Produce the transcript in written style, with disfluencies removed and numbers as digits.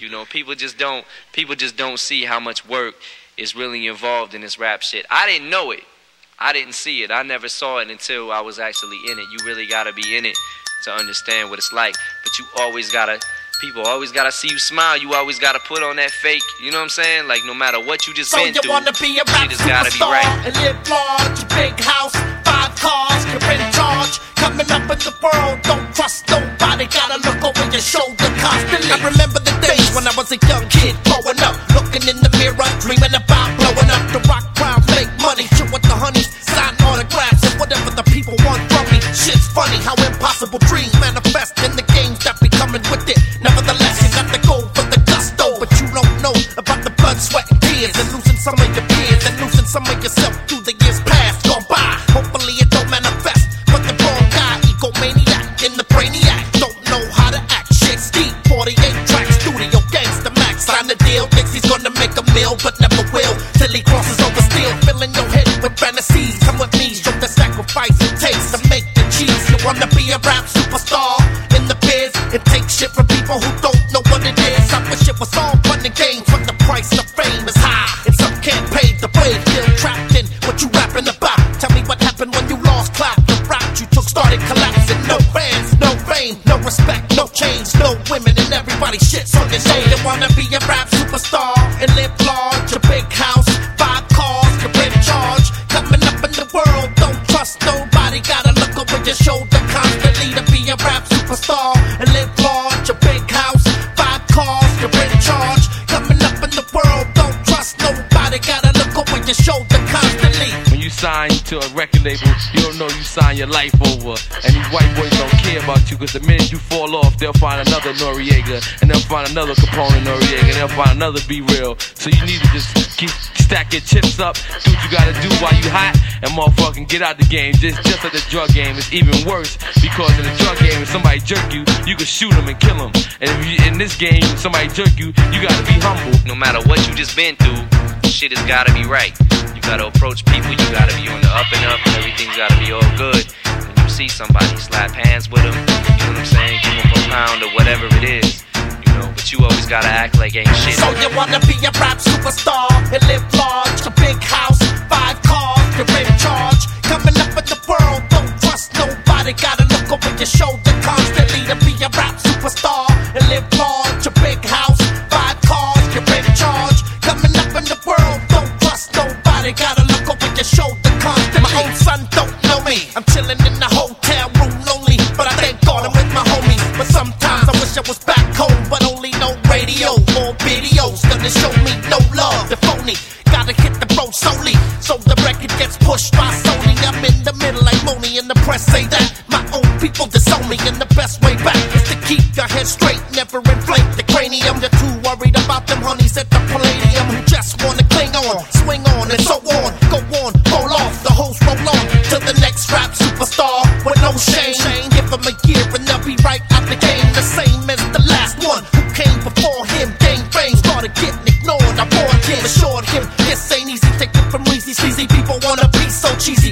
You know, people just don't see how much work is really involved in this rap shit. I didn't know it. I didn't see it. I never saw it until I was actually in it. You really gotta be in it to understand what it's like. But people always gotta see you smile. You always gotta put on that fake, you know what I'm saying? Like, no matter what you just been through, wanna be a rap shit has gotta be right. And live large, big house, 5 cars, you're in charge. Coming up in the world, don't trust nobody. Gotta look over your shoulder constantly. I remember the days when I was a young kid growing up, looking in the mirror, dreaming about blowing up. The rock crowd, make money, chill with the honeys, sign autographs and whatever the people want from me. Shit's funny how impossible dreams manifest in the games that be coming with it. Nevertheless, you got to go for the gusto, but you don't know about the blood, sweat, and tears, and losing some of your peers, and losing some of yourself through the years past gone by. Hopefully it don't manifest, but the wrong guy, egomaniac in the brainiac, don't know how to act. Shit, Steve, 48 tracks, studio gangsta max, sign the deal, thinks he's gonna make a meal, but never will, till he crosses over steel, filling your head with fantasies. Come with me, show the sacrifice it takes to make the cheese. You wanna be a rap superstar in the biz? It takes shit from people who don't know what it is. I wish it was all fun and games, but the price of fame is high, and some can't pay the way. Still trapped in what you rapping about. Tell me what happened when you lost clap. The route you took started collapsing. No fans, no fame, no respect, no change, no women, and everybody shits on your name. You wanna be a rap superstar and live large, a big house, 5 cars, you're in charge. Coming up in the world, don't trust nobody. Gotta look over your shoulder constantly to be a rap superstar and live large, a big house, 5 cars, you're in charge. Coming up in the world, don't trust nobody. Gotta look over your shoulder constantly. When you sign to a record label, you don't know you sign your life over. And these white boys don't care about you, cause the minute you fall off, they'll find another Noriega, and they'll find another Capone Noriega, and they'll find another Be Real. So you need to just keep stack your chips up, do what you gotta do while you hot, and motherfucking get out the game. Just like the drug game, it's even worse, because in the drug game, if somebody jerk you, you can shoot them and kill them. And if you, in this game, if somebody jerk you, you gotta be humble. No matter what you just been through, shit has gotta be right. You gotta approach people, you gotta be on the up and up, and everything's gotta be all good. When you see somebody, slap hands with them, you know what I'm saying, give them a pound or whatever it is, you know, but you always gotta act like ain't shit. So you wanna be a rap superstar and live large, a big house, 5 cars, you're in charge. Coming up in the world, don't trust nobody. Gotta look over your shoulder constantly to be a rap superstar and live large, a big house, 5 cars, you're in charge. Coming up in the world, don't trust nobody. Gotta look over your shoulder constantly. My own son don't know me. I'm chilling in the hotel room lonely, but I thank God I'm with my homies. But sometimes I wish I was back home, but only no radio or videos gonna show me no love. The phony gotta hit the road solely, so the record gets pushed by Sony. I'm in the middle like Moni, and the press say that my own people disown me, and the best way back is to keep your head straight, never inflate the cranium. You're too worried about them honeys at the Palladium who just wanna cling on, swing on, and so on. Go on, roll off, the hoes roll on to the next rap superstar with no shame. Give them a year and they'll be right out the game, the same as the last one who came before him. Gained fame, started getting ignored. I warned him, assured him this ain't easy. Take it from Reezy, sleazy people wanna be so cheesy.